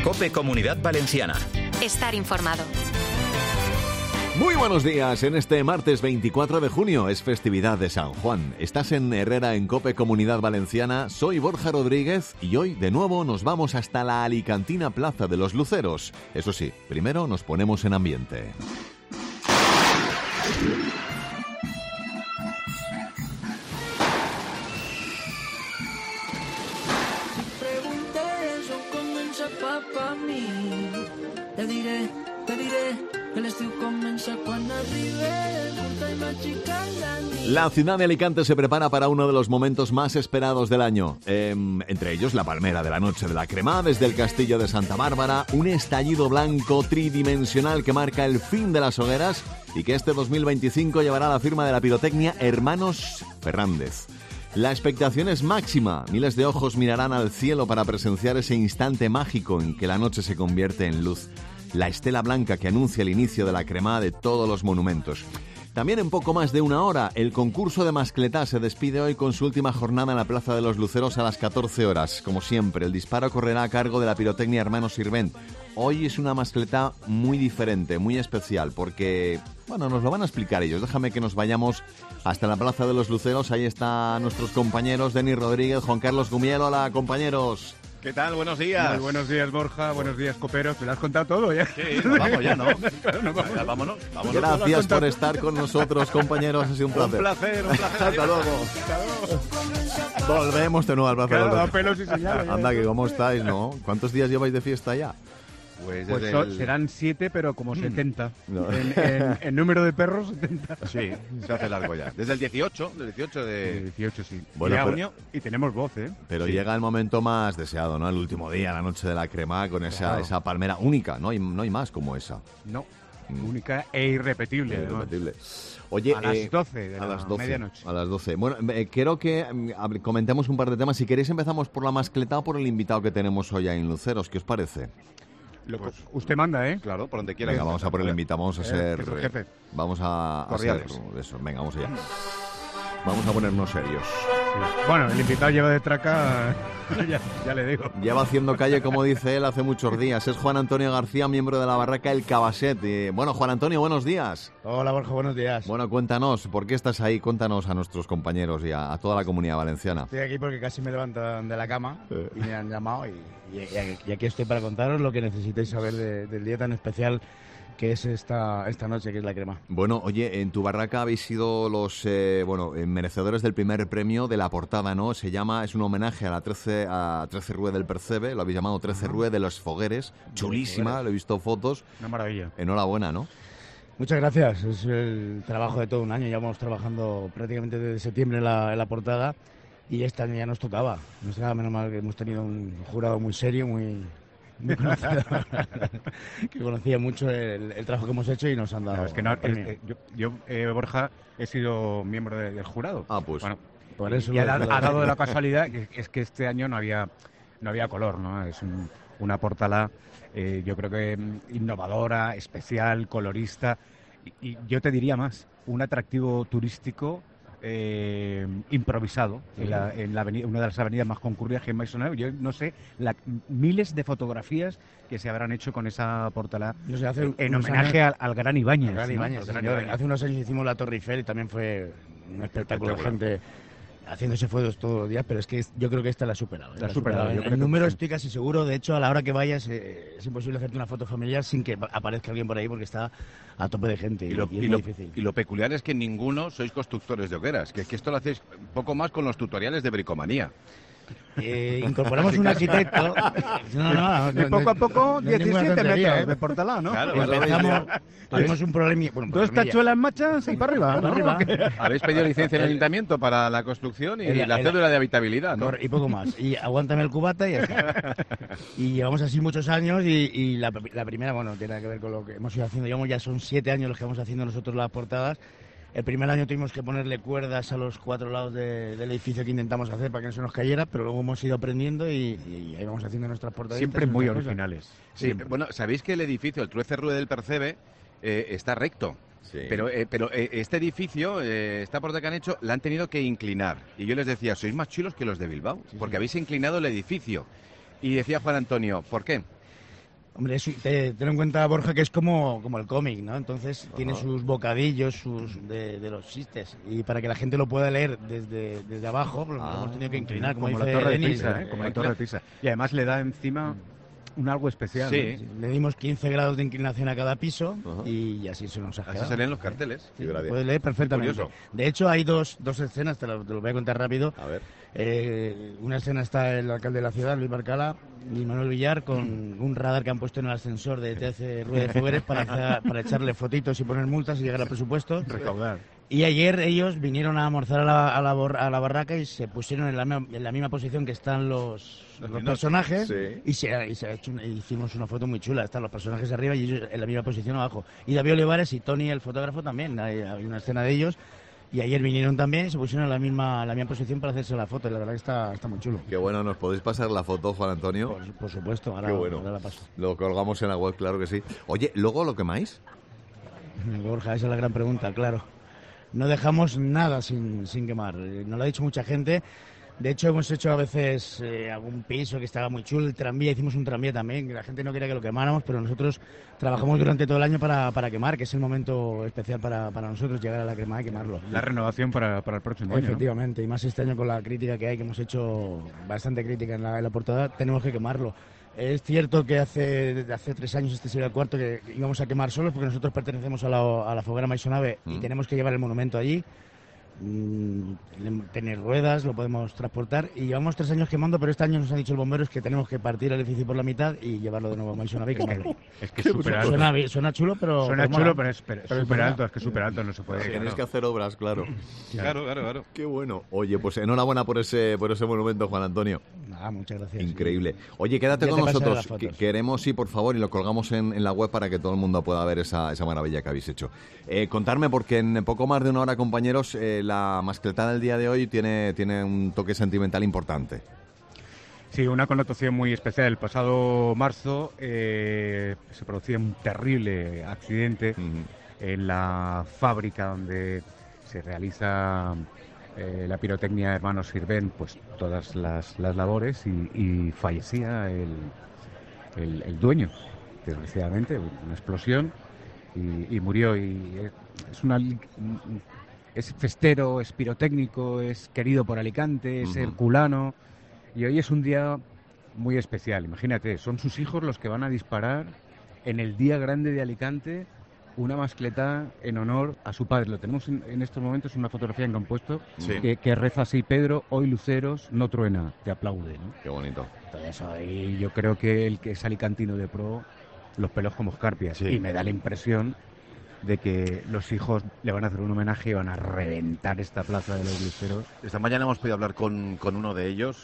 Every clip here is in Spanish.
COPE Comunidad Valenciana. Estar informado. Muy buenos días, en este martes 24 de junio es festividad de San Juan. Estás en Herrera en COPE Comunidad Valenciana, soy Borja Rodríguez y hoy de nuevo nos vamos hasta la alicantina Plaza de los Luceros. Eso sí, primero nos ponemos en ambiente. La ciudad de Alicante se prepara para uno de los momentos más esperados del año. Entre ellos la palmera de la noche de la Cremá, desde el castillo de Santa Bárbara, un estallido blanco tridimensional que marca el fin de las hogueras y que este 2025 llevará la firma de la pirotecnia Hermanos Fernández. La expectación es máxima. Miles de ojos mirarán al cielo para presenciar ese instante mágico en que la noche se convierte en luz. La estela blanca que anuncia el inicio de la Cremá de todos los monumentos. También en poco más de una hora, el concurso de mascletá se despide hoy con su última jornada en la Plaza de los Luceros a las 14 horas. Como siempre, el disparo correrá a cargo de la pirotecnia Hermanos Sirvent. Hoy es una mascletá muy diferente, muy especial, porque, bueno, nos lo van a explicar ellos. Déjame que nos vayamos hasta la Plaza de los Luceros. Ahí están nuestros compañeros, Denis Rodríguez, Juan Carlos Gumiel. Hola, compañeros. ¿Qué tal? Buenos días. Muy buenos días, Borja. Buenos días, coperos. ¿Te lo has contado todo ya? Sí, nos vamos ya, ¿no? Claro, nos vamos. Ya, vámonos. Gracias por estar con nosotros, compañeros. Ha sido un placer. Un placer. Hasta luego. Volvemos de nuevo al Plaza de los Luceros. Pelos y señales. Anda, que cómo estáis, ¿no? ¿Cuántos días lleváis de fiesta ya? Pues serán 7, pero como 70. No. En número de perros, 70. Sí, se hace largo ya. Desde el 18 de... 18, sí. Bueno, ya, pero- junio, y tenemos voz, ¿eh? Pero Sí. llega el momento más deseado, ¿no? El último día, la noche de la Cremá, con esa palmera única, ¿no? No hay más como esa. No, única e irrepetible. además. Irrepetible. Oye, A las 12 de a la las 12, medianoche. A las 12. Bueno, quiero que comentemos un par de temas. Si queréis empezamos por la mascletá o por el invitado que tenemos hoy en Luceros. ¿Qué os parece? Pues usted manda, ¿eh? Claro, por donde quiera. Venga, vamos a por el invitado. Vamos a ser... que es el jefe. Vamos a ser Cordiales. eso. Venga, vamos allá. Vamos a ponernos serios. Sí. Bueno, el invitado lleva de traca, ya le digo. Lleva haciendo calle, como dice él, hace muchos días. Es Juan Antonio García, miembro de la barraca El Cabaset. Bueno, Juan Antonio, buenos días. Hola Borja, buenos días. Bueno, cuéntanos, ¿por qué estás ahí? Cuéntanos a nuestros compañeros y a toda la comunidad valenciana. Estoy aquí porque casi me levantan de la cama y me han llamado y aquí estoy para contaros lo que necesitéis saber del día tan especial que es esta noche, que es la Cremá. Bueno, oye, en tu barraca habéis sido los merecedores del primer premio de la portada, ¿no? Es un homenaje a 13 Rue del Percebe, lo habéis llamado 13 Rue de los Fogueres. Chulísima, lo he visto fotos. Una maravilla. Enhorabuena, ¿no? Muchas gracias, es el trabajo de todo un año, llevamos trabajando prácticamente desde septiembre en la portada y este año ya nos tocaba. No será menos mal que hemos tenido un jurado muy serio, muy conocido, que conocía mucho el trabajo que hemos hecho y nos han dado No, es que no, el premio. yo, Borja, he sido miembro del jurado. Ah, pues. Bueno, Por eso y ha lo- dado de la casualidad que es que este año no había color, ¿no? Es una portada, yo creo que innovadora, especial, colorista, y yo te diría más, un atractivo turístico improvisado en la avenida, una de las avenidas más concurridas que me sonado. Yo no sé, miles de fotografías que se habrán hecho con esa portada No sé, hace en unos homenaje años- al Gran Ibáñez. Gran ¿no? Ibáñez, Al sí, Gran señor. Ibáñez. Hace unos años hicimos la Torre Eiffel y también fue un espectáculo de gente haciéndose fotos todos los días, pero es que yo creo que esta la ha superado. La ha superado, yo creo El que número sí. estoy casi seguro, de hecho a la hora que vayas es imposible hacerte una foto familiar sin que aparezca alguien por ahí porque está a tope de gente y es muy difícil. Y lo peculiar es que ninguno sois constructores de hogueras, que esto lo hacéis un poco más con los tutoriales de bricomanía. Incorporamos un arquitecto. Y poco a poco, no es ninguna 17 tontería, metros de portalá, ¿no? Claro, Empezamos, tuvimos un problemilla. Bueno, Dos tachuelas machas y para arriba. para ¿no? arriba. Habéis pedido licencia en el ayuntamiento para la construcción y la cédula de habitabilidad, ¿no? Y poco más. Y aguántame el cubata y ya está. Y llevamos así muchos años y la primera, bueno, tiene que ver con lo que hemos ido haciendo. Llevamos ya son 7 años los que vamos haciendo nosotros las portadas. El primer año tuvimos que ponerle cuerdas a los 4 lados del edificio que intentamos hacer para que no se nos cayera, pero luego hemos ido aprendiendo y ahí vamos haciendo nuestras portadas. Siempre muy originales. Sí, Siempre. bueno, sabéis que el edificio, el 13 Rue del Percebe, está recto. Sí. Pero este edificio, esta portada que han hecho, la han tenido que inclinar. Y yo les decía, sois más chulos que los de Bilbao, porque habéis inclinado el edificio. Y decía Juan Antonio, ¿por qué? Hombre, ten en cuenta, Borja, que es como el cómic, ¿no? Entonces tiene sus bocadillos de los chistes. Y para que la gente lo pueda leer desde abajo, pues lo hemos tenido que inclinar, como la dice Torre de Denis. Pisa, como la Torre de Pisa. Y además le da encima un algo especial. Sí. ¿no? Le dimos 15 grados de inclinación a cada piso y así se nos ha Así quedado. se leen los carteles. Sí, puedes leer perfectamente. Curioso. De hecho, hay dos escenas, te lo voy a contar rápido. A ver. Una escena está el alcalde de la ciudad, Luis Barcala, y Manuel Villar, con un radar que han puesto en el ascensor de TC Rueda de Fogueres para echarle fotitos y poner multas y llegar al presupuesto. Recaudar. Y ayer ellos vinieron a almorzar a la barraca y se pusieron en la misma posición que están los personajes, sí. y hicimos una foto muy chula. Están los personajes arriba y ellos en la misma posición abajo. Y David Olivares y Tony, el fotógrafo, también. Hay una escena de ellos. Y ayer vinieron también y se pusieron en la misma posición para hacerse la foto. Y la verdad que está muy chulo. Qué bueno, ¿nos podéis pasar la foto, Juan Antonio? Por supuesto, ahora, Qué bueno. ahora la paso. Lo colgamos en la web, claro que sí. Oye, ¿luego lo quemáis? Borja, esa es la gran pregunta, claro. No dejamos nada sin quemar. Nos lo ha dicho mucha gente. De hecho, hemos hecho a veces algún piso que estaba muy chulo, el tranvía, hicimos un tranvía también, que la gente no quería que lo quemáramos, pero nosotros trabajamos durante todo el año para quemar, que es el momento especial para nosotros, llegar a la cremada y quemarlo. La renovación para el próximo año. Efectivamente, y más este año con la crítica que hay, que hemos hecho bastante crítica en la portada, tenemos que quemarlo. Es cierto que hace 3 años, este sería el cuarto, que íbamos a quemar solos, porque nosotros pertenecemos a la foguera Maisonave y tenemos que llevar el monumento allí. Tener ruedas, lo podemos transportar, y llevamos 3 años quemando, pero este año nos han dicho los bomberos que tenemos que partir el edificio por la mitad y llevarlo de nuevo a Maisonave y quemarlo. Es que es súper alto. Suena chulo, pero Pero es súper alto, es que súper alto, no se puede. Tenéis claro. que hacer obras, claro. Claro. Qué bueno. Oye, pues enhorabuena por ese monumento, Juan Antonio. Nada, muchas gracias. Increíble. Oye, quédate Ya con te pasaré nosotros. las fotos. Queremos, sí, por favor, y lo colgamos en la web para que todo el mundo pueda ver esa maravilla que habéis hecho. Contarme, porque en poco más de una hora, compañeros, la mascletada del día de hoy tiene un toque sentimental importante. Sí, una connotación muy especial. El pasado marzo se producía un terrible accidente en la fábrica donde se realiza la pirotecnia Hermanos Sirvent, pues todas las labores, y fallecía el dueño, desgraciadamente, una explosión, y murió. Y es festero, es pirotécnico, es querido por Alicante, es herculano, y hoy es un día muy especial. Imagínate, son sus hijos los que van a disparar en el día grande de Alicante una mascleta en honor a su padre. Lo tenemos en estos momentos, una fotografía que han puesto, que reza así: Pedro, hoy luceros, no truena, te aplaude, ¿no? Qué bonito. Todo eso, y yo creo que el que es alicantino de pro, los pelos como escarpias, Sí. y me da la impresión de que los hijos le van a hacer un homenaje y van a reventar esta plaza de los luceros. Esta mañana hemos podido hablar con uno de ellos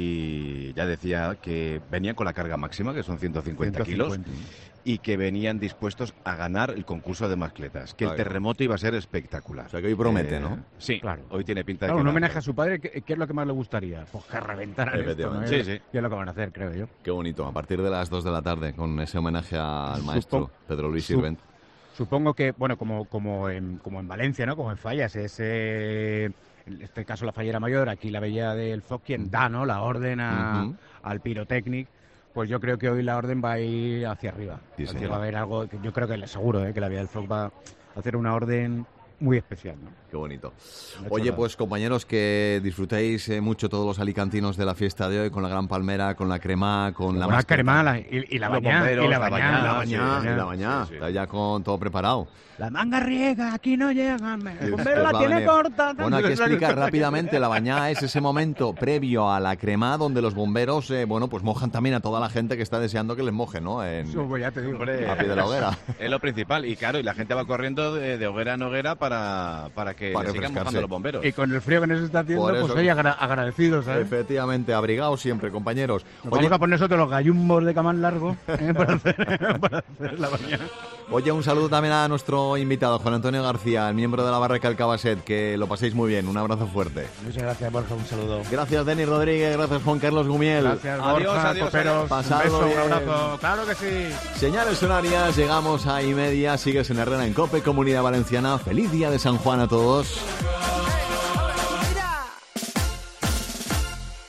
y ya decía que venían con la carga máxima, que son 150 kilos, y que venían dispuestos a ganar el concurso de mascletas, que el terremoto iba a ser espectacular. O sea, que hoy promete, ¿no? Sí, Claro. Hoy tiene pinta de Claro, que un va. homenaje a su padre, ¿qué es lo que más le gustaría? Pues que reventaran esto, ¿no? Efectivamente. Sí. Y es lo que van a hacer, creo yo. Qué bonito. A partir de las 2 de la tarde, con ese homenaje al maestro Pedro Luis Sirvent. Supongo que, bueno, como en Valencia, ¿no? Como en Fallas, es en este caso la fallera mayor, aquí la Bella del Foc, quien da, ¿no?, la orden al pirotécnic. Pues yo creo que hoy la orden va a ir hacia arriba. Sí, Así señor. va a haber algo, que yo creo que seguro, que la Bella del Foc va a hacer una orden muy especial, ¿no? Qué bonito. Una Oye, chulada. pues compañeros, que disfrutéis mucho todos los alicantinos de la fiesta de hoy, con la Gran Palmera, con la cremá, con la Una mascleta. cremada y la Los bañá, bomberos, y la la bañá, bañá, La bañá, sí, la bañá. sí. Está ya con todo preparado. La manga riega, aquí no llegan, el Os bombero va la a tiene venir. corta. Bueno, hay que explicar rápidamente. La bañá es ese momento previo a la cremá donde los bomberos, pues mojan también a toda la gente que está deseando que les mojen, ¿no? Pues ya te digo. Hombre, A pie de la hoguera. Es lo principal. Y claro, y la gente va corriendo de hoguera en hoguera para que Para le sigan refrescarse. mojando los bomberos. Y con el frío que nos está haciendo, Por eso. pues oye, agradecidos, ¿sabes? Efectivamente, abrigados siempre, compañeros. Nos Oye, vamos a poner nosotros los gallumbos de camán largo para hacer la baña. oye, un saludo también a nuestro invitado, Juan Antonio García, el miembro de la Barraca del Cabaset. Que lo paséis muy bien. Un abrazo fuerte. Muchas gracias, Borja, un saludo. Gracias, Denis Rodríguez. Gracias, Juan Carlos Gumiel. Gracias, Adiós, Borja, adiós, coperos. adiós. Un Pasadlo beso, un bien. abrazo. Claro que sí. Señales horarias, llegamos a y media. Sigues en Herrera en COPE, Comunidad Valenciana. Feliz día de San Juan a todos.